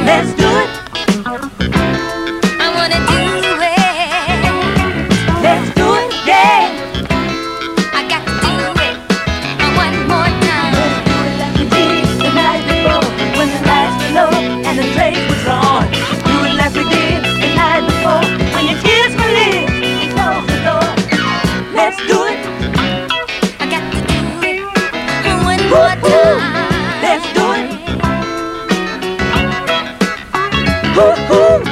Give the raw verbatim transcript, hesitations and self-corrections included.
Let's do it. I wanna do it. Let's do it, yeah. I got to do it one more time. Let's do it like we did the night before, when the lights were low and the trace was on. Do it like we did the night before, when you kiss my lips and close the door. Let's do it. I got to do it one more time. Let's do it. Woo-hoo.